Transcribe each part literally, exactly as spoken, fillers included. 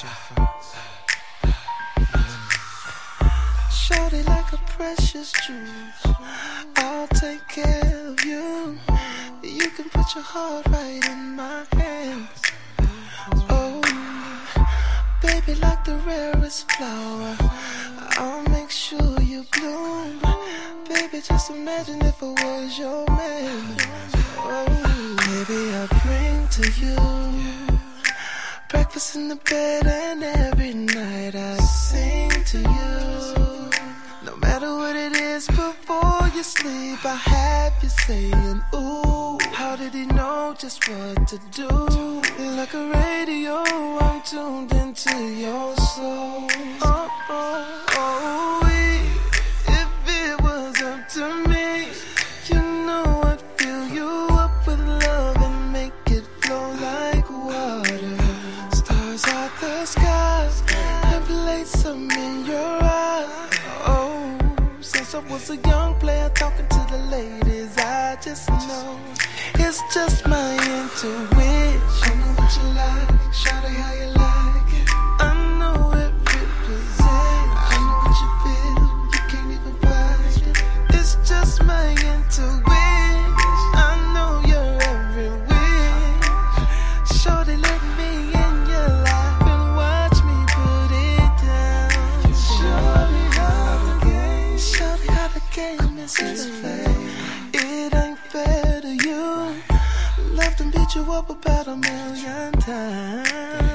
Shorty like a precious jewel, I'll take care of you. You can put your heart right in my hands. Oh, baby, like the rarest flower, I'll make sure you bloom. Baby, just imagine if I was your man. Oh, baby, I bring to you breakfast in the bed, and every night I sing to you. No matter what it is, before you sleep, I have you saying, ooh, how did he know just what to do? Like a radio, I'm tuned into your soul. Oh, oh, oh, if it was up to me, you know I'd fill you up with love and make it flow like water. Stars out the sky and place some in your eyes. Oh, since I was a young player talking to the ladies, I just know it's just my intuition. I know what you like, shout it how you like it. I know every position. I know what you feel, you can't even fight it. It's just my intuition. I know your every wish. Shorty, let me in your life and watch me put it down. Shorty, how the game, shorty, how the game is played. It ain't fair to you. Love to beat you up about a million times.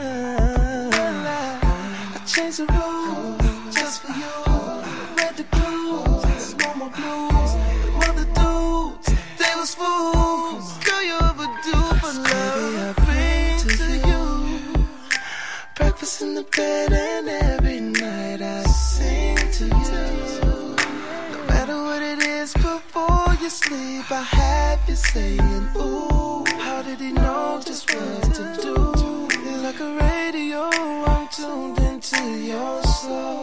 I changed the rules just for you. Read the clues, no more blues. Mother dudes, they was fools. Girl, you overdue for love. I bring to you breakfast in the bed, and every night I sing to you. No matter what it is, before you sleep, I have you saying, ooh, how did he know just what to do? Like a radio, I'm tuned into your soul.